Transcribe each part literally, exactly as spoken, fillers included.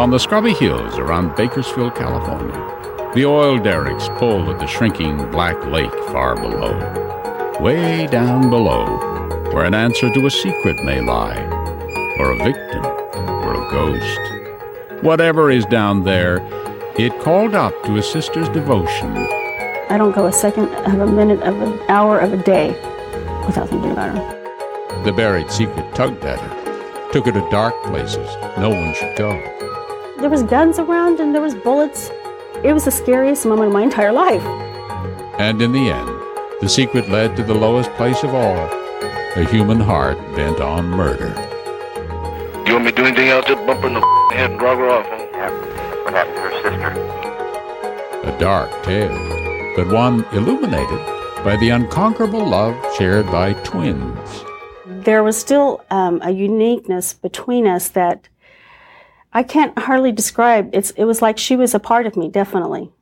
on the scrubby hills around Bakersfield, California, the oil derricks pull at the shrinking black lake far below. Way down below, where an answer to a secret may lie, or a victim, or a ghost. Whatever is down there, it called out to a sister's devotion. I don't go a second of a minute of an hour of a day without thinking about her. The buried secret tugged at her, took her to dark places no one should go. There was guns around and there was bullets. It was the scariest moment of my entire life. And in the end, the secret led to the lowest place of all, a human heart bent on murder. You want me to do anything else? Just bump her in the head and drag her off, huh? Yeah. What happened to her sister? A dark tale, but one illuminated by the unconquerable love shared by twins. There was still um, a uniqueness between us that I can't hardly describe. It's, it was like she was a part of me, definitely.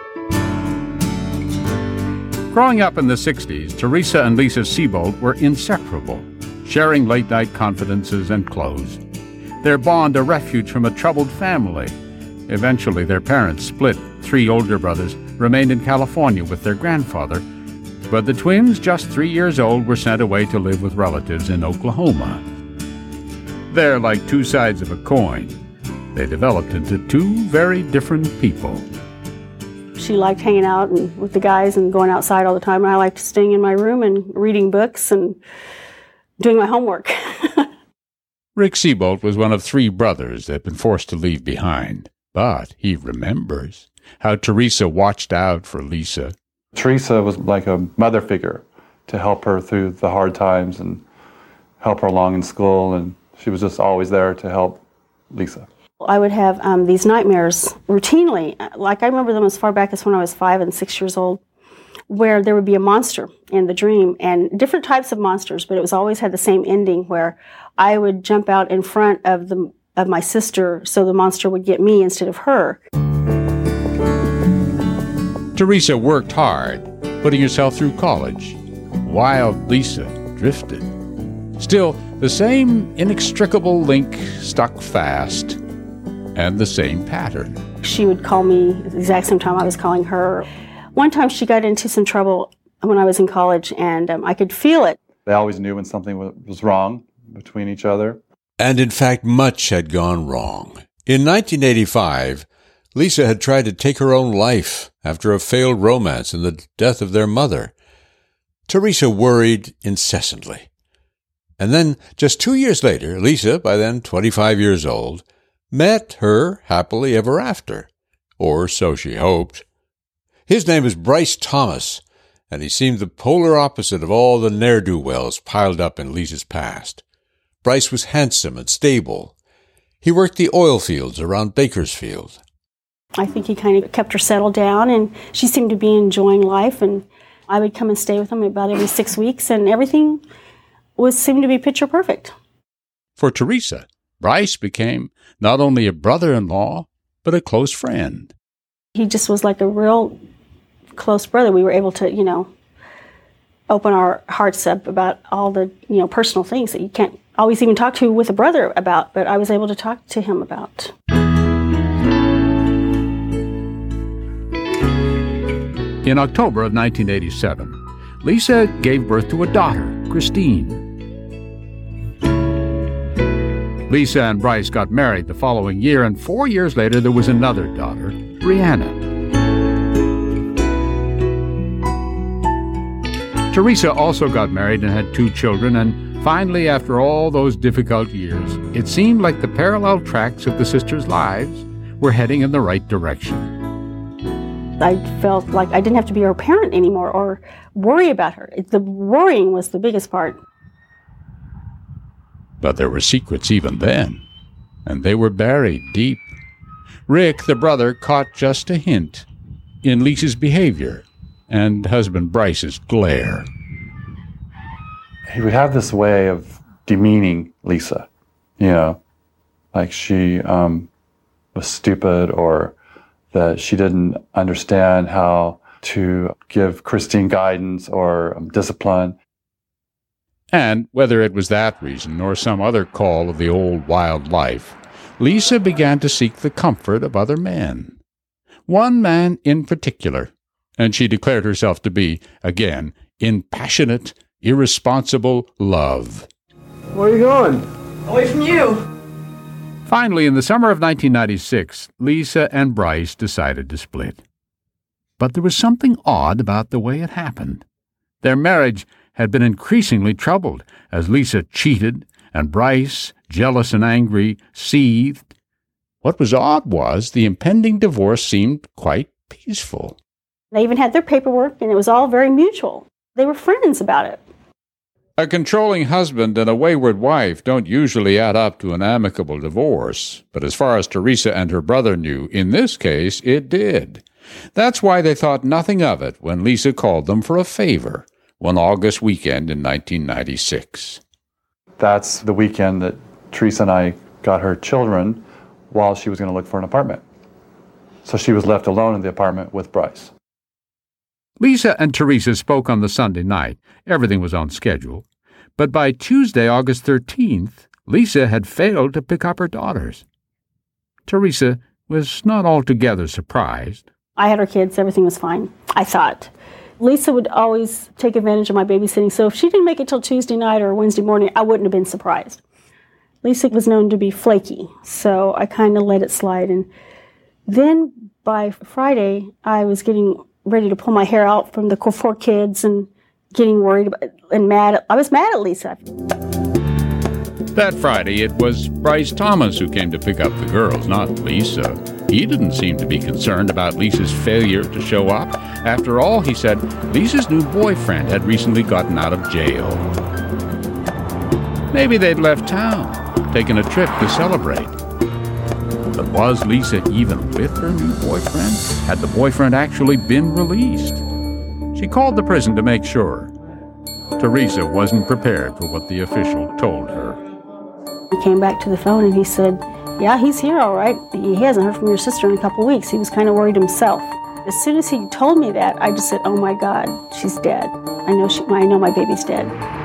Growing up in the sixties, Teresa and Lisa Seabolt were inseparable, sharing late-night confidences and clothes. Their bond a refuge from a troubled family. Eventually, their parents split. Three older brothers remained in California with their grandfather, but the twins, just three years old, were sent away to live with relatives in Oklahoma. They're like two sides of a coin. They developed into two very different people. She liked hanging out and with the guys and going outside all the time, and I liked staying in my room and reading books and doing my homework. Rick Seabolt was one of three brothers that had been forced to leave behind, but he remembers how Teresa watched out for Lisa. Teresa was like a mother figure to help her through the hard times and help her along in school, and she was just always there to help Lisa. I would have um, these nightmares routinely. Like, I remember them as far back as when I was five and six years old, where there would be a monster in the dream, and different types of monsters, but it was always had the same ending, where I would jump out in front of the of my sister so the monster would get me instead of her. Teresa worked hard, putting herself through college, while Lisa drifted. Still, the same inextricable link stuck fast, and the same pattern. She would call me at the exact same time I was calling her. One time she got into some trouble when I was in college, and um, I could feel it. They always knew when something was wrong between each other. And in fact, much had gone wrong. In nineteen eighty-five, Lisa had tried to take her own life after a failed romance and the death of their mother. Teresa worried incessantly. And then, just two years later, Lisa, by then twenty-five years old, met her happily ever after, or so she hoped. His name was Bryce Thomas, and he seemed the polar opposite of all the ne'er-do-wells piled up in Lisa's past. Bryce was handsome and stable. He worked the oil fields around Bakersfield. I think he kind of kept her settled down, and she seemed to be enjoying life, and I would come and stay with him about every six weeks, and everything was seemed to be picture perfect. For Teresa, Bryce became not only a brother-in-law, but a close friend. He just was like a real close brother. We were able to, you know, open our hearts up about all the, you know, personal things that you can't always even talk to with a brother about, but I was able to talk to him about. In October of nineteen eighty-seven, Lisa gave birth to a daughter, Christine. Lisa and Bryce got married the following year, and four years later there was another daughter, Brianna. Teresa also got married and had two children, and finally, after all those difficult years, it seemed like the parallel tracks of the sisters' lives were heading in the right direction. I felt like I didn't have to be her parent anymore or worry about her. The worrying was the biggest part. But there were secrets even then, and they were buried deep. Rick, the brother, caught just a hint in Lisa's behavior and husband Bryce's glare. He would have this way of demeaning Lisa, you know, like she um, was stupid, or that she didn't understand how to give Christine guidance or um, discipline. And whether it was that reason or some other call of the old wild life, Lisa began to seek the comfort of other men. One man in particular, and she declared herself to be, again, in passionate, irresponsible love. Where are you going? Away from you. Finally, in the summer of nineteen ninety-six, Lisa and Bryce decided to split. But there was something odd about the way it happened. Their marriage had been increasingly troubled as Lisa cheated and Bryce, jealous and angry, seethed. What was odd was the impending divorce seemed quite peaceful. They even had their paperwork, and it was all very mutual. They were friends about it. A controlling husband and a wayward wife don't usually add up to an amicable divorce, but as far as Teresa and her brother knew, in this case, it did. That's why they thought nothing of it when Lisa called them for a favor one August weekend in nineteen ninety-six. That's the weekend that Teresa and I got her children while she was going to look for an apartment. So she was left alone in the apartment with Bryce. Lisa and Teresa spoke on the Sunday night. Everything was on schedule. But by Tuesday, August thirteenth, Lisa had failed to pick up her daughters. Teresa was not altogether surprised. I had her kids. Everything was fine, I thought. Lisa would always take advantage of my babysitting, so if she didn't make it till Tuesday night or Wednesday morning, I wouldn't have been surprised. Lisa was known to be flaky, so I kind of let it slide. And then by Friday, I was getting ready to pull my hair out from the four kids and getting worried about, and mad. I was mad at Lisa. That Friday, it was Bryce Thomas who came to pick up the girls, not Lisa. He didn't seem to be concerned about Lisa's failure to show up. After all, he said, Lisa's new boyfriend had recently gotten out of jail. Maybe they'd left town, taken a trip to celebrate. But was Lisa even with her new boyfriend? Had the boyfriend actually been released? She called the prison to make sure. Teresa wasn't prepared for what the official told her. He came back to the phone and he said, yeah, he's here all right. He hasn't heard from your sister in a couple of weeks. He was kind of worried himself. As soon as he told me that, I just said, oh my God, she's dead. I know she, I know my baby's dead.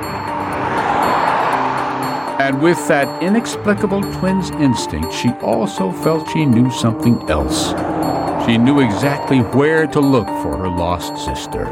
And with that inexplicable twin's instinct, she also felt she knew something else. She knew exactly where to look for her lost sister.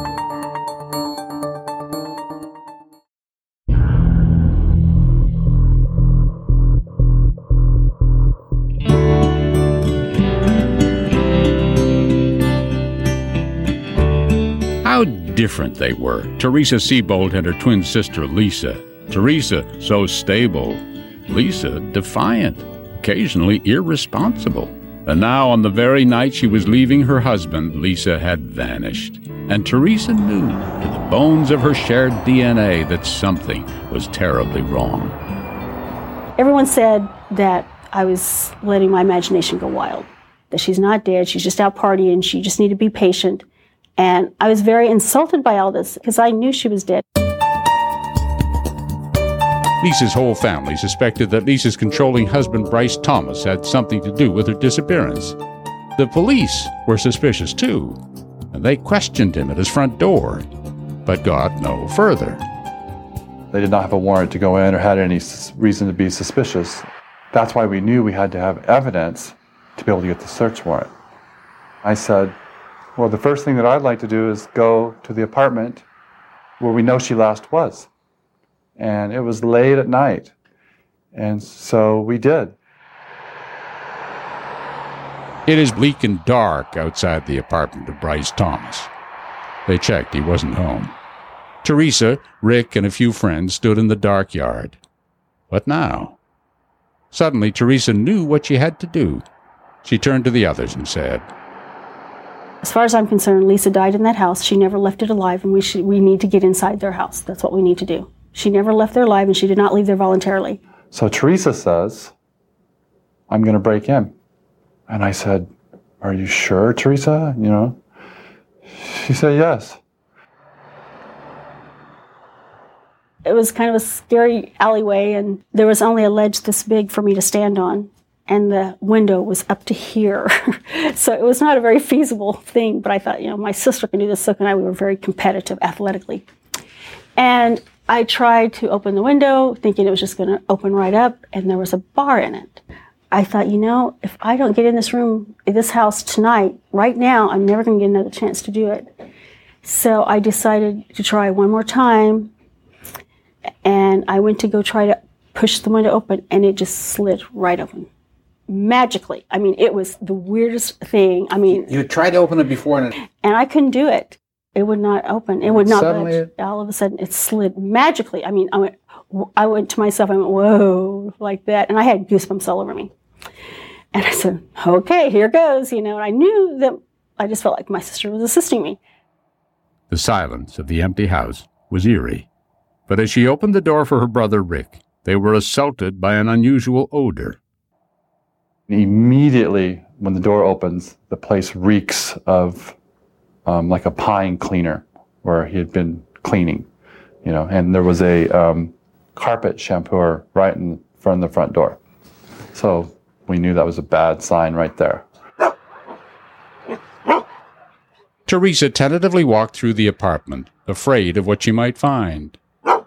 How different they were. Teresa Seibold and her twin sister, Lisa. Teresa, so stable. Lisa, defiant, occasionally irresponsible. And now, on the very night she was leaving her husband, Lisa had vanished. And Teresa knew, to the bones of her shared D N A, that something was terribly wrong. Everyone said that I was letting my imagination go wild, that she's not dead, she's just out partying, she just needed to be patient. And I was very insulted by all this because I knew she was dead. Lisa's whole family suspected that Lisa's controlling husband, Bryce Thomas, had something to do with her disappearance. The police were suspicious too, and they questioned him at his front door, but got no further. They did not have a warrant to go in or had any reason to be suspicious. That's why we knew we had to have evidence to be able to get the search warrant. I said, well, the first thing that I'd like to do is go to the apartment where we know she last was. And it was late at night. And so we did. It is bleak and dark outside the apartment of Bryce Thomas. They checked, he wasn't home. Teresa, Rick, and a few friends stood in the dark yard. What now? Suddenly, Teresa knew what she had to do. She turned to the others and said, as far as I'm concerned, Lisa died in that house. She never left it alive, and we should, we need to get inside their house. That's what we need to do. She never left there alive, and she did not leave there voluntarily. So Teresa says, I'm going to break in. And I said, are you sure, Teresa? You know? She said, yes. It was kind of a scary alleyway, and there was only a ledge this big for me to stand on. And the window was up to here. So it was not a very feasible thing, but I thought, you know, my sister can do this, so can I. We were very competitive athletically. And I tried to open the window, thinking it was just going to open right up, and there was a bar in it. I thought, you know, if I don't get in this room, in this house tonight, right now, I'm never going to get another chance to do it. So I decided to try one more time, and I went to go try to push the window open, and it just slid right open. Magically. I mean, it was the weirdest thing. I mean... You tried to open it before, and... It... And I couldn't do it. It would not open. It would not Suddenly budge. All of a sudden, it slid magically. I mean, I went, I went to myself, I went, whoa, like that. And I had goosebumps all over me. And I said, okay, here goes, you know. And I knew that I just felt like my sister was assisting me. The silence of the empty house was eerie. But as she opened the door for her brother Rick, they were assaulted by an unusual odor. Immediately, when the door opens, the place reeks of um, like a pine cleaner where he had been cleaning, you know, and there was a um, carpet shampooer right in front of the front door. So we knew that was a bad sign right there. Teresa tentatively walked through the apartment, afraid of what she might find.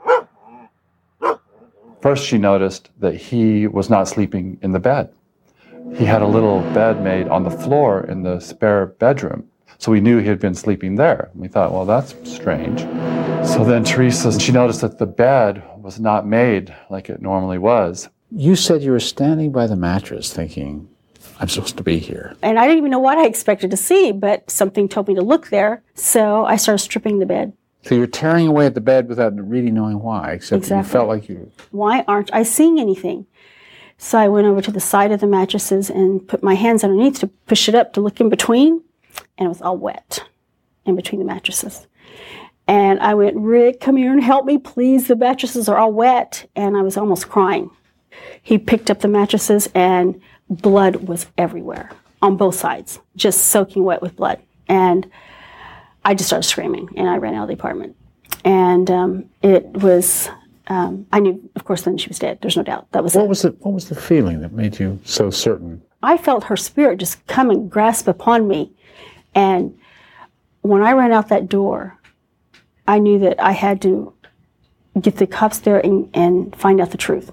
First, she noticed that he was not sleeping in the bed. He had a little bed made on the floor in the spare bedroom. So we knew he had been sleeping there. We thought, well, that's strange. So then Teresa, she noticed that the bed was not made like it normally was. You said you were standing by the mattress thinking, I'm supposed to be here. And I didn't even know what I expected to see, but something told me to look there. So I started stripping the bed. So you're tearing away at the bed without really knowing why, except exactly. You felt like you... Why aren't I seeing anything? So I went over to the side of the mattresses and put my hands underneath to push it up to look in between, and it was all wet in between the mattresses. And I went, Rick, come here and help me, please. The mattresses are all wet. And I was almost crying. He picked up the mattresses, and blood was everywhere on both sides, just soaking wet with blood. And I just started screaming, and I ran out of the apartment. And um, it was... Um, I knew, of course, then she was dead. There's no doubt. That was what it. Was the, what was the feeling that made you so certain? I felt her spirit just come and grasp upon me. And when I ran out that door, I knew that I had to get the cops there and, and find out the truth.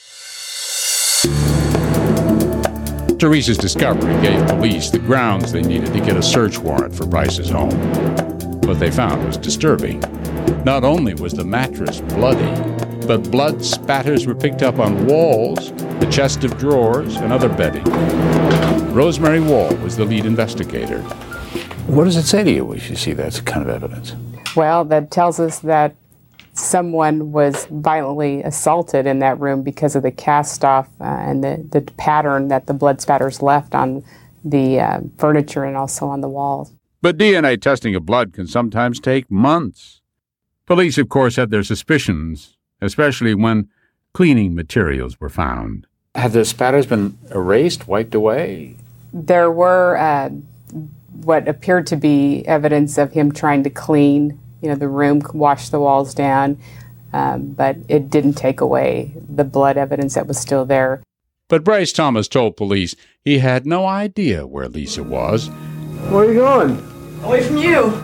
Teresa's discovery gave police the grounds they needed to get a search warrant for Bryce's home. What they found was disturbing. Not only was the mattress bloody, but blood spatters were picked up on walls, the chest of drawers, and other bedding. Rosemary Wall was the lead investigator. What does it say to you when you see that kind of evidence? Well, that tells us that someone was violently assaulted in that room because of the cast-off uh, and the, the pattern that the blood spatters left on the uh, furniture and also on the walls. But D N A testing of blood can sometimes take months. Police, of course, had their suspicions, especially when cleaning materials were found. Had the spatters been erased, wiped away? There were uh, what appeared to be evidence of him trying to clean, you know, the room, wash the walls down, um, but it didn't take away the blood evidence that was still there. But Bryce Thomas told police he had no idea where Lisa was. Where are you going? Away from you.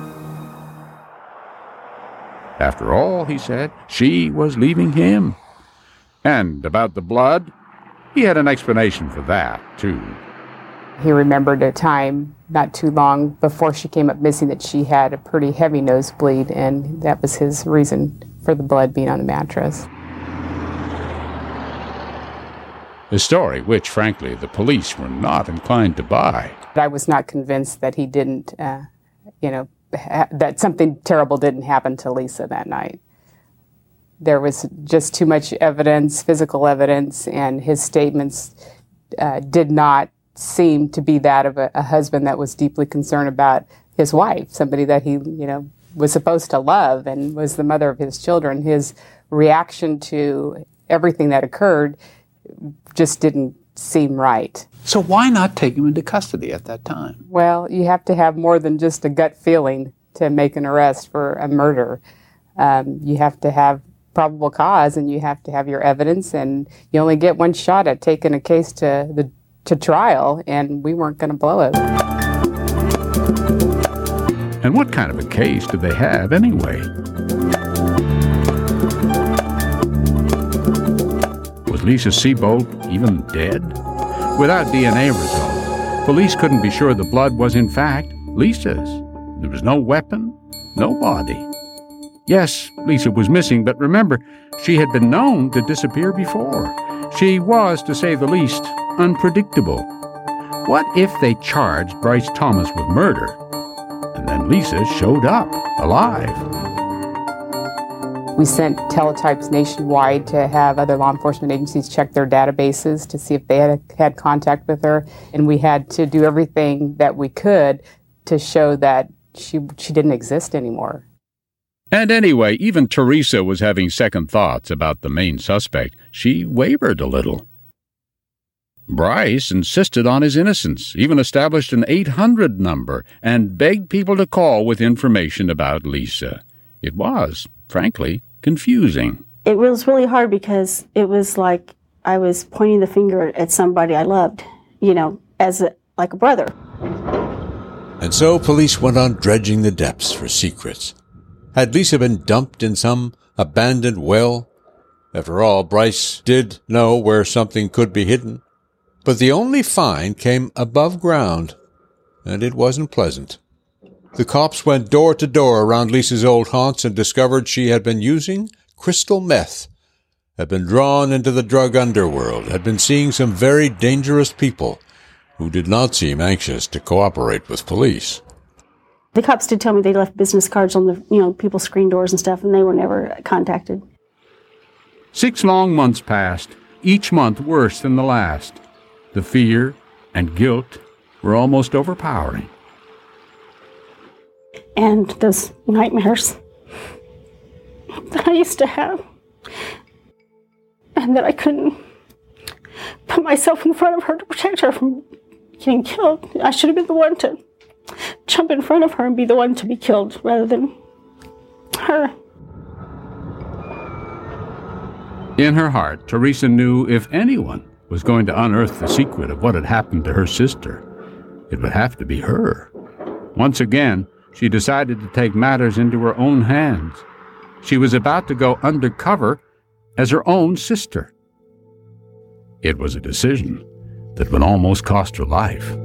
After all, he said, she was leaving him. And about the blood, he had an explanation for that, too. He remembered a time not too long before she came up missing that she had a pretty heavy nosebleed, and that was his reason for the blood being on the mattress. A story which, frankly, the police were not inclined to buy. I was not convinced that he didn't, uh, you know, ha- that something terrible didn't happen to Lisa that night. There was just too much evidence, physical evidence, and his statements uh, did not seem to be that of a, a husband that was deeply concerned about his wife, somebody that he, you know, was supposed to love and was the mother of his children. His reaction to everything that occurred just didn't seem right. So why not take him into custody at that time? Well, you have to have more than just a gut feeling to make an arrest for a murder. Um, you have to have probable cause, and you have to have your evidence, and you only get one shot at taking a case to the to trial, and we weren't going to blow it. And what kind of a case did they have anyway? Was Lisa Seabolt even dead? Without D N A results, police couldn't be sure the blood was in fact Lisa's. There was no weapon, no body. Yes, Lisa was missing, but remember, she had been known to disappear before. She was, to say the least, unpredictable. What if they charged Bryce Thomas with murder, and then Lisa showed up, alive? We sent teletypes nationwide to have other law enforcement agencies check their databases to see if they had had contact with her, and we had to do everything that we could to show that she she didn't exist anymore. And anyway, even Teresa was having second thoughts about the main suspect. She wavered a little. Bryce insisted on his innocence, even established an eight hundred number, and begged people to call with information about Lisa. It was, frankly, confusing. It was really hard because it was like I was pointing the finger at somebody I loved, you know, as a, like a brother. And so police went on dredging the depths for secrets. Had Lisa been dumped in some abandoned well? After all, Bryce did know where something could be hidden. But the only find came above ground, and it wasn't pleasant. The cops went door to door around Lisa's old haunts and discovered she had been using crystal meth, had been drawn into the drug underworld, had been seeing some very dangerous people who did not seem anxious to cooperate with police. The cops did tell me they left business cards on the, you know, people's screen doors and stuff, and they were never contacted. Six long months passed, each month worse than the last. The fear and guilt were almost overpowering. And those nightmares that I used to have, and that I couldn't put myself in front of her to protect her from getting killed. I should have been the one to jump in front of her and be the one to be killed rather than her. In her heart, Teresa knew if anyone was going to unearth the secret of what had happened to her sister, it would have to be her. Once again, she decided to take matters into her own hands. She was about to go undercover as her own sister. It was a decision that would almost cost her life.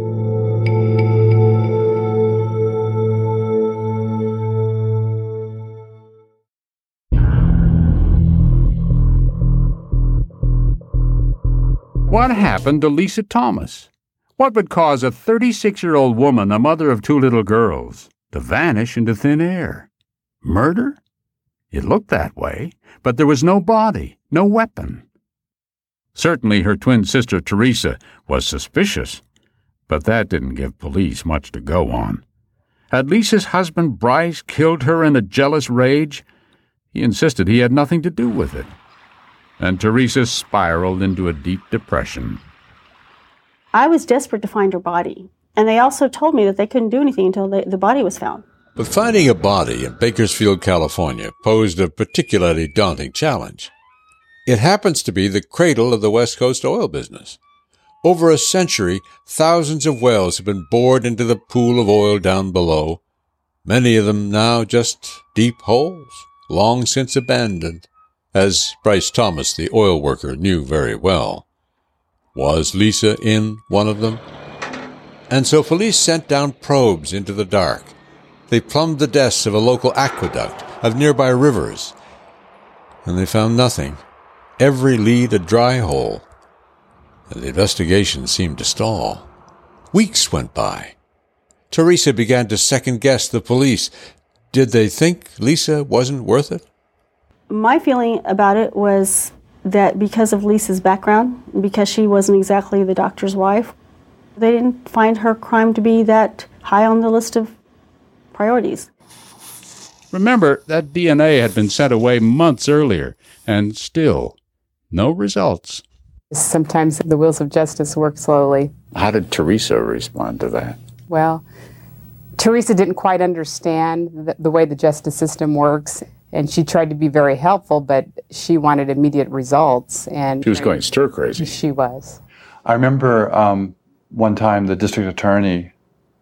What happened to Lisa Thomas? What would cause a thirty-six-year-old woman, a mother of two little girls, to vanish into thin air? Murder? It looked that way, but there was no body, no weapon. Certainly her twin sister Teresa was suspicious, but that didn't give police much to go on. Had Lisa's husband Bryce killed her in a jealous rage? He insisted he had nothing to do with it. And Teresa spiraled into a deep depression. I was desperate to find her body, and they also told me that they couldn't do anything until they, the body was found. But finding a body in Bakersfield, California, posed a particularly daunting challenge. It happens to be the cradle of the West Coast oil business. Over a century, thousands of wells have been bored into the pool of oil down below, many of them now just deep holes, long since abandoned, as Bryce Thomas, the oil worker, knew very well. Was Lisa in one of them? And so police sent down probes into the dark. They plumbed the depths of a local aqueduct, of nearby rivers, and they found nothing. Every lead a dry hole, and the investigation seemed to stall. Weeks went by. Teresa began to second-guess the police. Did they think Lisa wasn't worth it? My feeling about it was that because of Lisa's background, because she wasn't exactly the doctor's wife, they didn't find her crime to be that high on the list of priorities. Remember, that D N A had been sent away months earlier, and still, no results. Sometimes the wheels of justice work slowly. How did Teresa respond to that? Well, Teresa didn't quite understand the, the way the justice system works, and she tried to be very helpful, but she wanted immediate results. And she was going stir crazy. She was. I remember um, one time the district attorney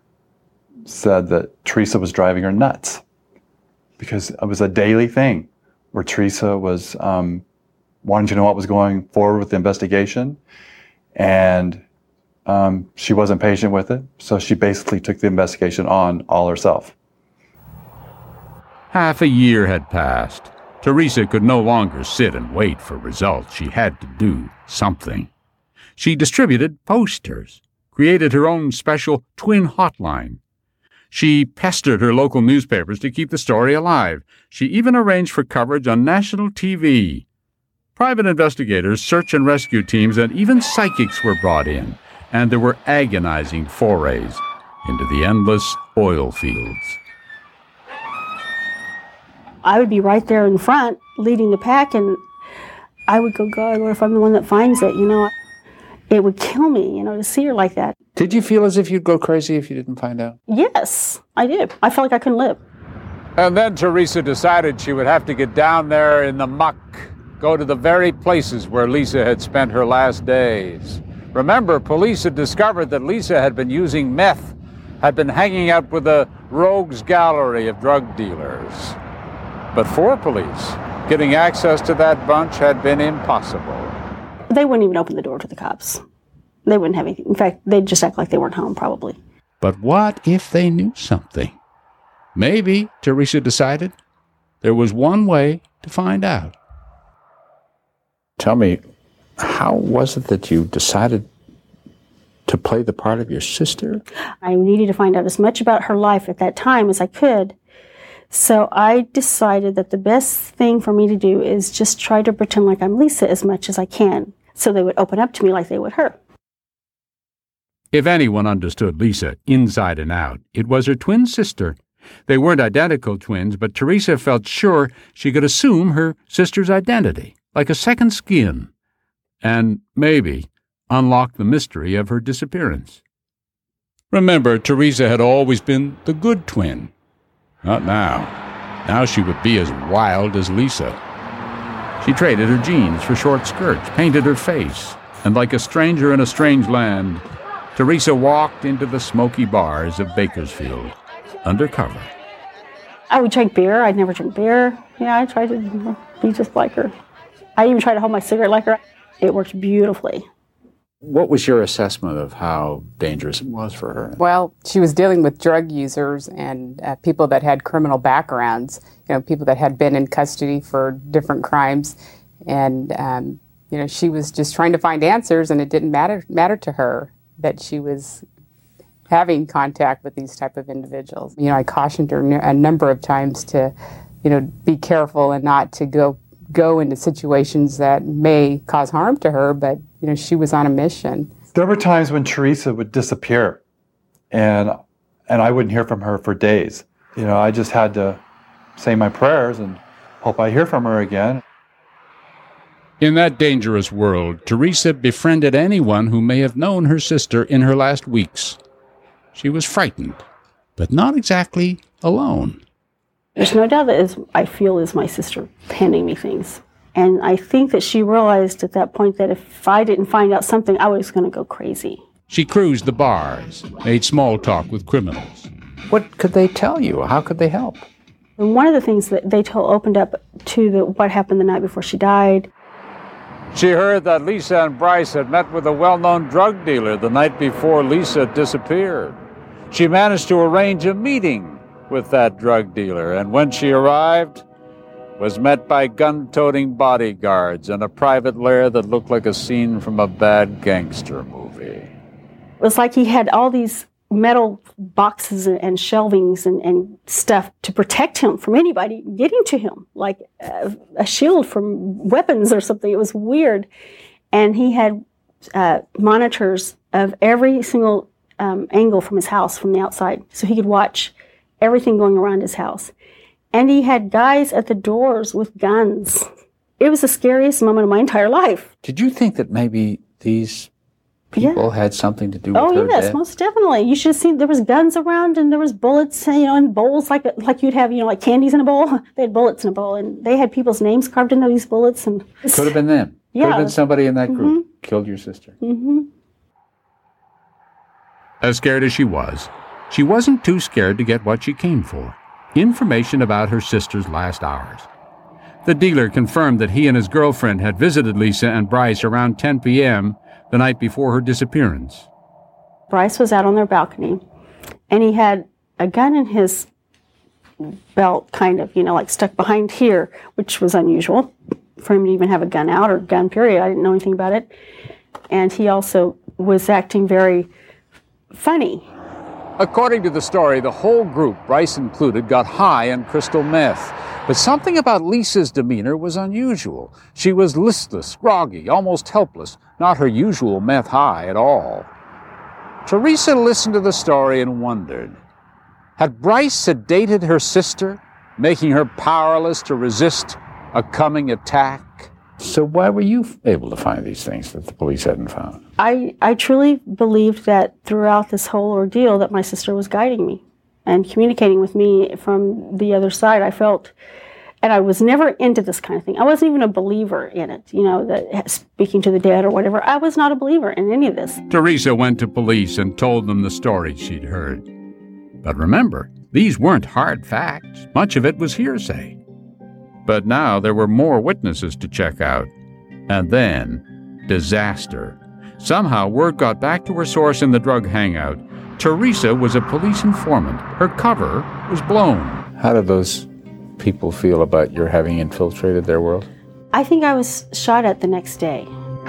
said that Teresa was driving her nuts because it was a daily thing where Teresa was um, wanting to know what was going forward with the investigation. And um, she wasn't patient with it, so she basically took the investigation on all herself. Half a year had passed. Teresa could no longer sit and wait for results. She had to do something. She distributed posters, created her own special twin hotline. She pestered her local newspapers to keep the story alive. She even arranged for coverage on national T V. Private investigators, search and rescue teams, and even psychics were brought in, and there were agonizing forays into the endless oil fields. I would be right there in front, leading the pack, and I would go, God, what if I'm the one that finds it, you know? It would kill me, you know, to see her like that. Did you feel as if you'd go crazy if you didn't find out? Yes, I did. I felt like I couldn't live. And then Teresa decided she would have to get down there in the muck, go to the very places where Lisa had spent her last days. Remember, police had discovered that Lisa had been using meth, had been hanging out with a rogues gallery of drug dealers. But for police, getting access to that bunch had been impossible. They wouldn't even open the door to the cops. They wouldn't have anything. In fact, they'd just act like they weren't home, probably. But what if they knew something? Maybe, Teresa decided, there was one way to find out. Tell me, how was it that you decided to play the part of your sister? I needed to find out as much about her life at that time as I could. So I decided that the best thing for me to do is just try to pretend like I'm Lisa as much as I can, so they would open up to me like they would her. If anyone understood Lisa inside and out, it was her twin sister. They weren't identical twins, but Teresa felt sure she could assume her sister's identity, like a second skin, and maybe unlock the mystery of her disappearance. Remember, Teresa had always been the good twin. Not now. Now she would be as wild as Lisa. She traded her jeans for short skirts, painted her face, and like a stranger in a strange land, Teresa walked into the smoky bars of Bakersfield, undercover. I would drink beer. I'd never drink beer. Yeah, I tried to be just like her. I even tried to hold my cigarette like her. It worked beautifully. What was your assessment of how dangerous it was for her? Well, she was dealing with drug users and uh, people that had criminal backgrounds, you know, people that had been in custody for different crimes. And, um, you know, she was just trying to find answers, and it didn't matter matter to her that she was having contact with these type of individuals. You know, I cautioned her a number of times to, you know, be careful and not to go go into situations that may cause harm to her, but, you know, she was on a mission. There were times when Teresa would disappear, and and I wouldn't hear from her for days. You know, I just had to say my prayers and hope I hear from her again. In that dangerous world, Teresa befriended anyone who may have known her sister in her last weeks. She was frightened, but not exactly alone. There's no doubt that is, I feel is my sister handing me things. And I think that she realized at that point that if I didn't find out something, I was going to go crazy. She cruised the bars, made small talk with criminals. What could they tell you? How could they help? And one of the things that they told opened up to the, what happened the night before she died. She heard that Lisa and Bryce had met with a well-known drug dealer the night before Lisa disappeared. She managed to arrange a meeting with that drug dealer, and when she arrived, was met by gun-toting bodyguards and a private lair that looked like a scene from a bad gangster movie. It was like he had all these metal boxes and shelvings and, and stuff to protect him from anybody getting to him, like a, a shield from weapons or something. It was weird. And he had uh, monitors of every single um, angle from his house from the outside, so he could watch everything going around his house. And he had guys at the doors with guns. It was the scariest moment of my entire life. Did you think that maybe these people yeah. had something to do with oh, her yes, death? Most definitely. You should have seen there was guns around, and there was bullets, you know, in bowls like like you'd have, you know, like candies in a bowl. They had bullets in a bowl, and they had people's names carved into these bullets. And could have been them. Yeah. Could have been somebody in that group mm-hmm. killed your sister. Mm-hmm. As scared as she was, she wasn't too scared to get what she came for: information about her sister's last hours. The dealer confirmed that he and his girlfriend had visited Lisa and Bryce around ten p.m., the night before her disappearance. Bryce was out on their balcony, and he had a gun in his belt, kind of, you know, like stuck behind here, which was unusual for him to even have a gun out or gun period. I didn't know anything about it. And he also was acting very funny. According to the story, the whole group, Bryce included, got high on crystal meth. But something about Lisa's demeanor was unusual. She was listless, groggy, almost helpless, not her usual meth high at all. Teresa listened to the story and wondered, had Bryce sedated her sister, making her powerless to resist a coming attack? So why were you able to find these things that the police hadn't found? I, I truly believed that throughout this whole ordeal that my sister was guiding me and communicating with me from the other side. I felt, and I was never into this kind of thing. I wasn't even a believer in it, you know, that speaking to the dead or whatever. I was not a believer in any of this. Teresa went to police and told them the story she'd heard. But remember, these weren't hard facts. Much of it was hearsay. But now there were more witnesses to check out. And then, disaster. Somehow word got back to her source in the drug hangout. Teresa was a police informant. Her cover was blown. How did those people feel about your having infiltrated their world? I think I was shot at the next day.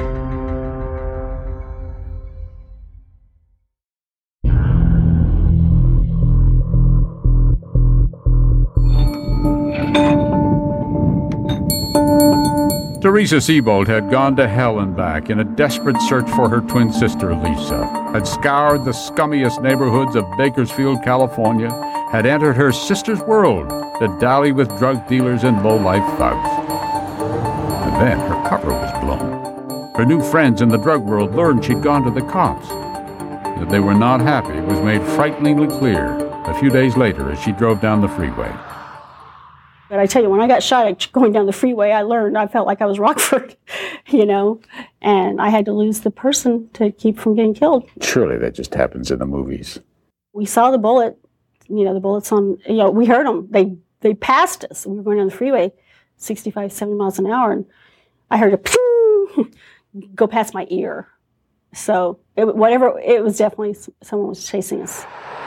Teresa Seibold had gone to hell and back in a desperate search for her twin sister, Lisa, had scoured the scummiest neighborhoods of Bakersfield, California, had entered her sister's world to dally with drug dealers and low-life thugs. And then her cover was blown. Her new friends in the drug world learned she'd gone to the cops. That they were not happy was made frighteningly clear a few days later as she drove down the freeway. But I tell you, when I got shot going down the freeway, I learned, I felt like I was Rockford, you know, and I had to lose the person to keep from getting killed. Surely that just happens in the movies. We saw the bullet, you know, the bullets on, you know, we heard them. They they passed us. We were going down the freeway, sixty-five, seventy miles an hour, and I heard a ping go past my ear. So it, whatever, it was definitely someone was chasing us.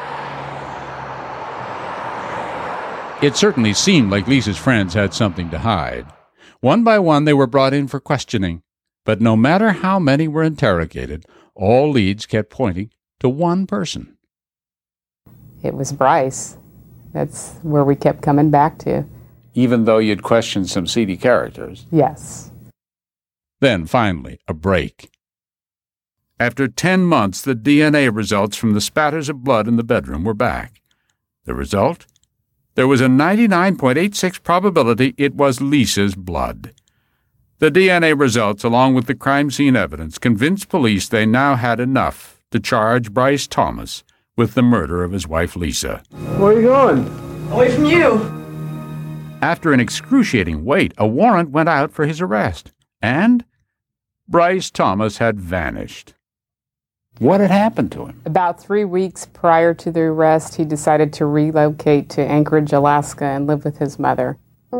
It certainly seemed like Lisa's friends had something to hide. One by one, they were brought in for questioning. But no matter how many were interrogated, all leads kept pointing to one person. It was Bryce. That's where we kept coming back to. Even though you'd questioned some seedy characters? Yes. Then, finally, a break. After ten months, the D N A results from the spatters of blood in the bedroom were back. The result? There was a ninety-nine point eight six probability it was Lisa's blood. The D N A results, along with the crime scene evidence, convinced police they now had enough to charge Bryce Thomas with the murder of his wife Lisa. Where are you going? Away from you. After an excruciating wait, a warrant went out for his arrest, and Bryce Thomas had vanished. What had happened to him? About three weeks prior to the arrest, he decided to relocate to Anchorage, Alaska, and live with his mother.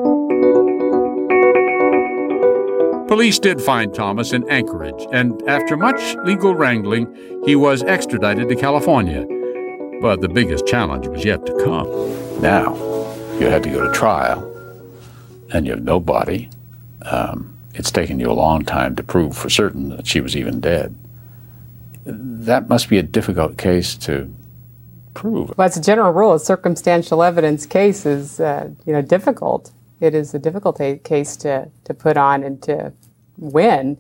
Police did find Thomas in Anchorage, and after much legal wrangling, he was extradited to California. But the biggest challenge was yet to come. Now, you had to go to trial, and you have no body. Um, it's taken you a long time to prove for certain that she was even dead. That must be a difficult case to prove. Well, as a general rule, a circumstantial evidence case is, uh, you know, difficult. It is a difficult a- case to, to put on and to win.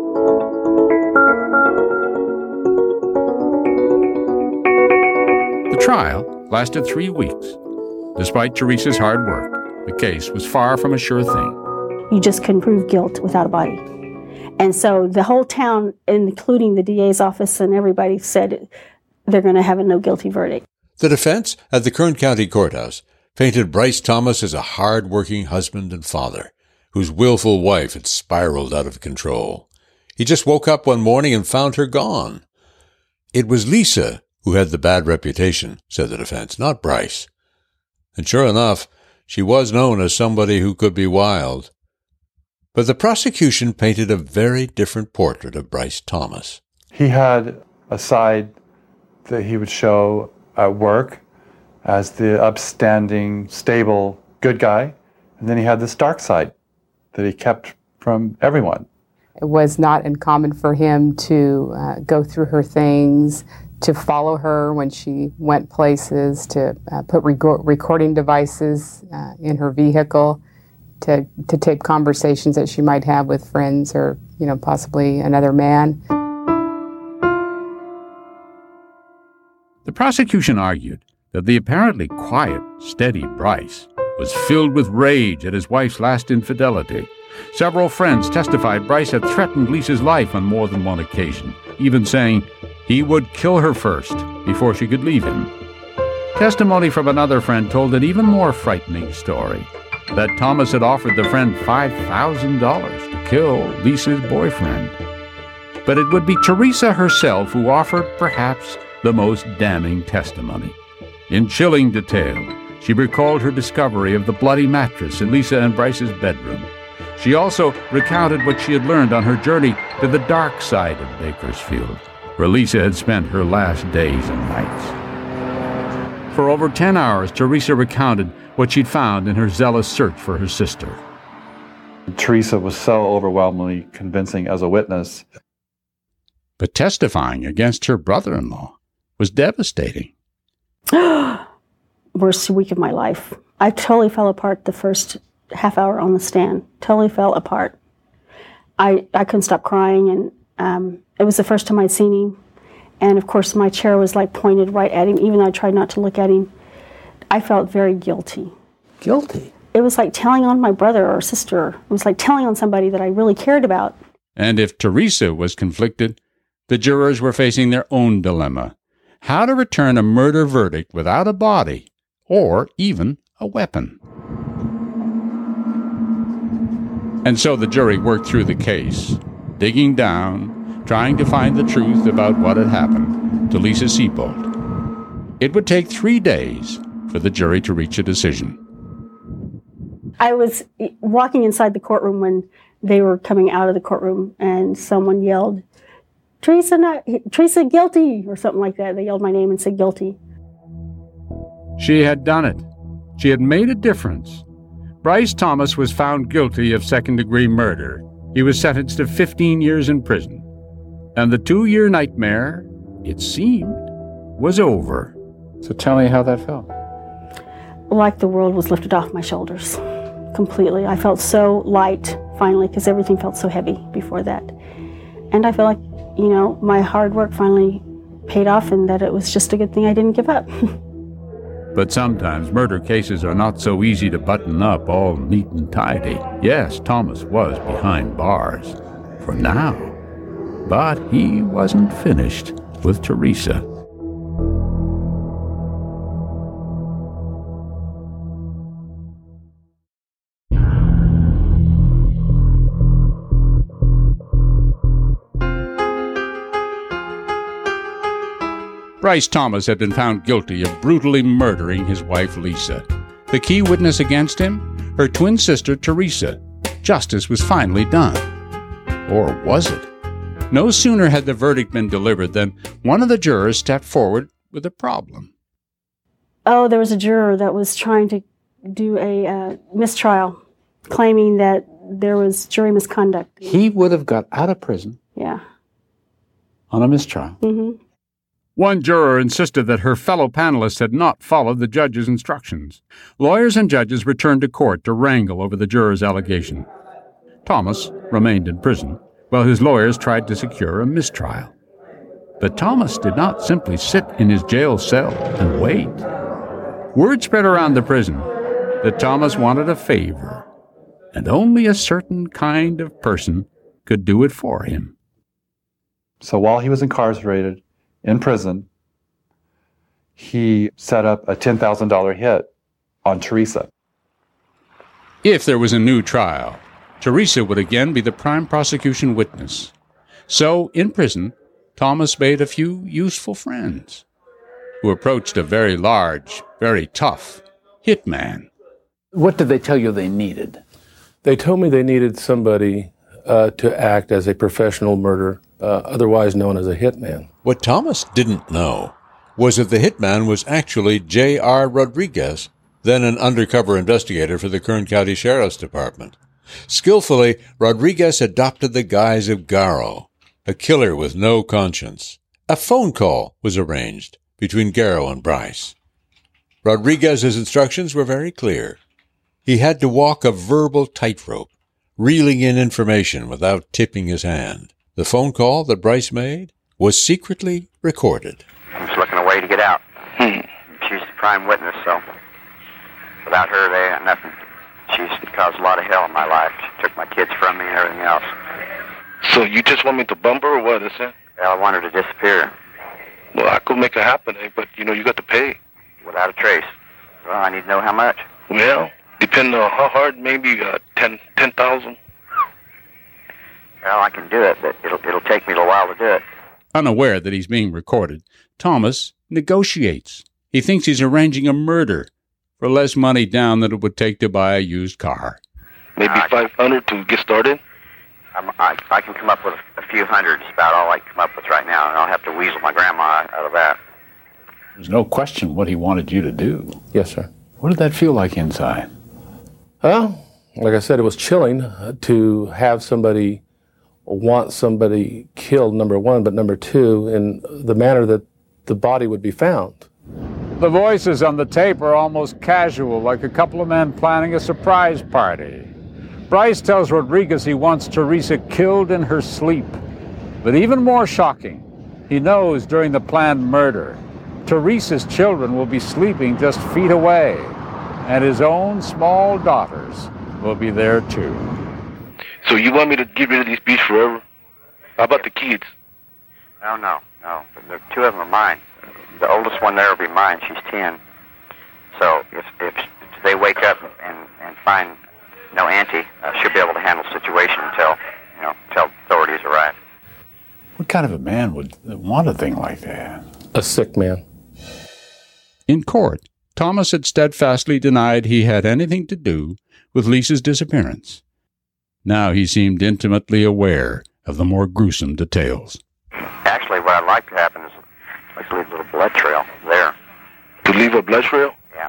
The trial lasted three weeks. Despite Teresa's hard work, the case was far from a sure thing. You just couldn't prove guilt without a body. And so the whole town, including the D A's office and everybody, said they're going to have a no guilty verdict. The defense at the Kern County Courthouse painted Bryce Thomas as a hard-working husband and father whose willful wife had spiraled out of control. He just woke up one morning and found her gone. It was Lisa who had the bad reputation, said the defense, not Bryce. And sure enough, she was known as somebody who could be wild. But the prosecution painted a very different portrait of Bryce Thomas. He had a side that he would show at work as the upstanding, stable, good guy. And then he had this dark side that he kept from everyone. It was not uncommon for him to uh, go through her things, to follow her when she went places, to uh, put rec- recording devices uh, in her vehicle, to, to tape conversations that she might have with friends or, you know, possibly another man. The prosecution argued that the apparently quiet, steady Bryce was filled with rage at his wife's last infidelity. Several friends testified Bryce had threatened Lisa's life on more than one occasion, even saying he would kill her first before she could leave him. Testimony from another friend told an even more frightening story, that Thomas had offered the friend five thousand dollars to kill Lisa's boyfriend. But it would be Teresa herself who offered perhaps the most damning testimony. In chilling detail, she recalled her discovery of the bloody mattress in Lisa and Bryce's bedroom. She also recounted what she had learned on her journey to the dark side of Bakersfield, where Lisa had spent her last days and nights. For over ten hours, Teresa recounted what she'd found in her zealous search for her sister. Teresa was so overwhelmingly convincing as a witness. But testifying against her brother-in-law was devastating. Worst week of my life. I totally fell apart the first half hour on the stand. Totally fell apart. I, I couldn't stop crying, and um, it was the first time I'd seen him. And of course, my chair was like pointed right at him, even though I tried not to look at him. I felt very guilty. Guilty? It was like telling on my brother or sister. It was like telling on somebody that I really cared about. And if Teresa was conflicted, the jurors were facing their own dilemma: how to return a murder verdict without a body or even a weapon. And so the jury worked through the case, digging down, trying to find the truth about what had happened to Lisa Siebold. It would take three days for the jury to reach a decision. I was walking inside the courtroom when they were coming out of the courtroom, and someone yelled, Teresa, not, Teresa, guilty, or something like that. They yelled my name and said guilty. She had done it. She had made a difference. Bryce Thomas was found guilty of second-degree murder. He was sentenced to fifteen years in prison. And the two-year nightmare, it seemed, was over. So tell me how that felt. Like the world was lifted off my shoulders, completely. I felt so light, finally, because everything felt so heavy before that. And I feel like, you know, my hard work finally paid off, and that it was just a good thing I didn't give up. But sometimes murder cases are not so easy to button up all neat and tidy. Yes, Thomas was behind bars, for now. But he wasn't finished with Teresa. Bryce Thomas had been found guilty of brutally murdering his wife, Lisa. The key witness against him? Her twin sister, Teresa. Justice was finally done. Or was it? No sooner had the verdict been delivered than one of the jurors stepped forward with a problem. Oh, there was a juror that was trying to do a uh, mistrial, claiming that there was jury misconduct. He would have got out of prison. Yeah. On a mistrial. Mm-hmm. One juror insisted that her fellow panelists had not followed the judge's instructions. Lawyers and judges returned to court to wrangle over the juror's allegation. Thomas remained in prison, while his lawyers tried to secure a mistrial. But Thomas did not simply sit in his jail cell and wait. Word spread around the prison that Thomas wanted a favor, and only a certain kind of person could do it for him. So while he was incarcerated, in prison, he set up a ten thousand dollars hit on Teresa. If there was a new trial, Teresa would again be the prime prosecution witness. So, in prison, Thomas made a few useful friends who approached a very large, very tough hitman. What did they tell you they needed? They told me they needed somebody uh, to act as a professional murderer, uh, otherwise known as a hitman. What Thomas didn't know was that the hitman was actually J R Rodriguez, then an undercover investigator for the Kern County Sheriff's Department. Skillfully, Rodriguez adopted the guise of Garrow, a killer with no conscience. A phone call was arranged between Garrow and Bryce. Rodriguez's instructions were very clear. He had to walk a verbal tightrope, reeling in information without tipping his hand. The phone call that Bryce made was secretly recorded. I'm just looking away to get out. Hmm. She's the prime witness, so without her, they got nothing. She's caused a lot of hell in my life. She took my kids from me and everything else. So you just want me to bump her or what is it? Well, I want her to disappear. Well, I could make it happen, eh? But, you know, you got to pay. Without a trace. Well, I need to know how much. Well, depending on how hard, maybe uh, ten ten thousand. Well, I can do it, but it'll it'll take me a little while to do it. Unaware that he's being recorded, Thomas negotiates. He thinks he's arranging a murder for less money down than it would take to buy a used car. Maybe Uh, five hundred to get started. I'm, I, I can come up with a few hundred. It's about all I can come up with right now, and I'll have to weasel my grandma out of that. There's no question what he wanted you to do. Yes, sir. What did that feel like inside? Well, like I said, it was chilling uh, to have somebody want somebody killed, number one, but number two, in the manner that the body would be found. The voices on the tape are almost casual, like a couple of men planning a surprise party. Bryce tells Rodriguez he wants Teresa killed in her sleep. But even more shocking, he knows during the planned murder, Teresa's children will be sleeping just feet away, and his own small daughters will be there too. So you want me to get rid of these beasts forever? How about the kids? No, no, no. The two of them are mine. The oldest one there will be mine. She's ten. So if if they wake up and, and find no auntie, uh, she'll be able to handle the situation until, you know, until authorities arrive. What kind of a man would want a thing like that? A sick man. In court, Thomas had steadfastly denied he had anything to do with Lisa's disappearance. Now he seemed intimately aware of the more gruesome details. Actually, what I'd like to happen is let's leave a little blood trail there. To leave a blood trail? Yeah.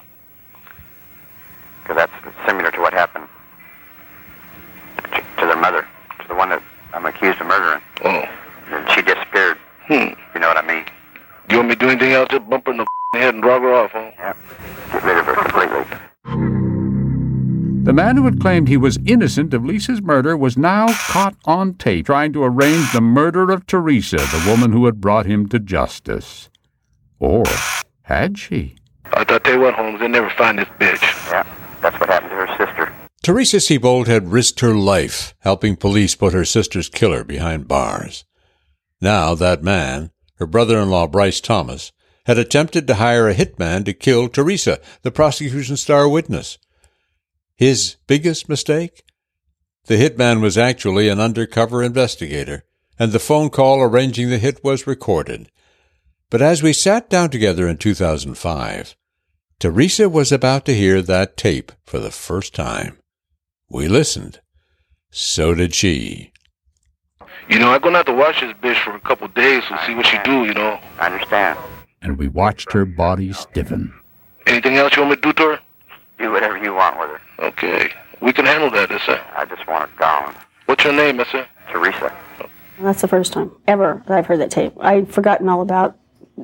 Because that's similar to what happened to, to their mother, to the one that I'm accused of murdering. Oh. And she disappeared. Hmm. You know what I mean? You want me to do anything else? Just bump her in the head and drag her off, huh? Yeah. Get rid of her completely. The man who had claimed he was innocent of Lisa's murder was now caught on tape trying to arrange the murder of Teresa, the woman who had brought him to justice. Or had she? I thought, tell you what, Holmes, they'll never find this bitch. Yeah, that's what happened to her sister. Teresa Seibold had risked her life helping police put her sister's killer behind bars. Now that man, her brother-in-law Bryce Thomas, had attempted to hire a hitman to kill Teresa, the prosecution's star witness. His biggest mistake? The hitman was actually an undercover investigator, and the phone call arranging the hit was recorded. But as we sat down together in two thousand five, Teresa was about to hear that tape for the first time. We listened. So did she. You know, I'm going to have to watch this bitch for a couple days to see what she do, you know. I understand. And we watched her body stiffen. Anything else you want me to do to her? Do whatever you want with her. Okay. We can handle that, mister. I just want her gone. What's your name, mister? Teresa. That's the first time ever that I've heard that tape. I'd forgotten all about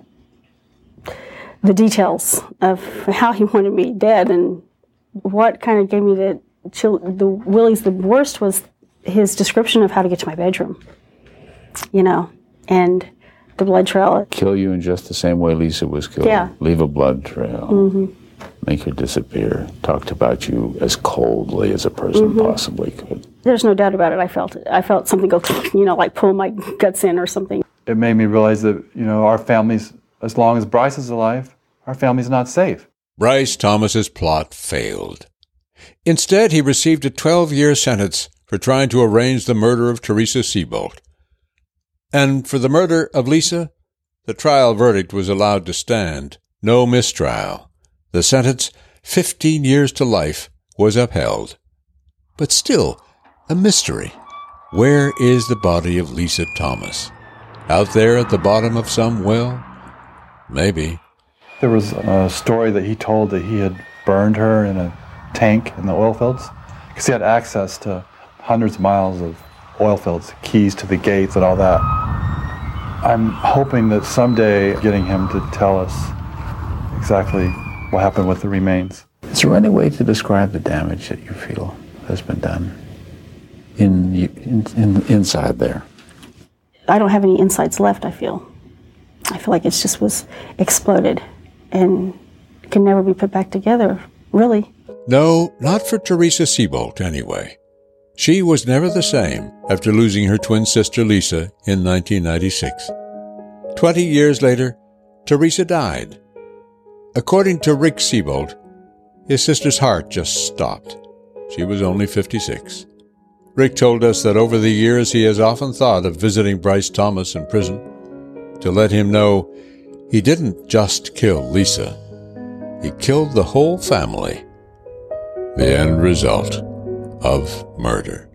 the details of how he wanted me dead, and what kind of gave me the chill, the willies. The worst was his description of how to get to my bedroom, you know, and the blood trail. Kill you in just the same way Lisa was killed. Yeah. Leave a blood trail. Mm-hmm. Make her disappear. Talked about you as coldly as a person Mm-hmm. possibly could. There's no doubt about it. I felt it. I felt something go, you know, like pull my guts in or something. It made me realize that, you know, our families, as long as Bryce is alive, our family's not safe. Bryce Thomas's plot failed. Instead, he received a twelve-year sentence for trying to arrange the murder of Teresa Seibold. And for the murder of Lisa, the trial verdict was allowed to stand. No mistrial. The sentence, fifteen years to life, was upheld. But still, a mystery. Where is the body of Lisa Thomas? Out there at the bottom of some well? Maybe. There was a story that he told that he had burned her in a tank in the oil fields because he had access to hundreds of miles of oil fields, keys to the gates and all that. I'm hoping that someday getting him to tell us exactly what happened with the remains. Is there any way to describe the damage that you feel has been done in, in, in inside there? I don't have any insides left, I feel. I feel like it just was exploded and can never be put back together, really. No, not for Teresa Seibold, anyway. She was never the same after losing her twin sister Lisa in nineteen ninety-six. Twenty years later, Teresa died. According to Rick Seibold, his sister's heart just stopped. She was only fifty-six. Rick told us that over the years he has often thought of visiting Bryce Thomas in prison to let him know he didn't just kill Lisa. He killed the whole family. The end result of murder.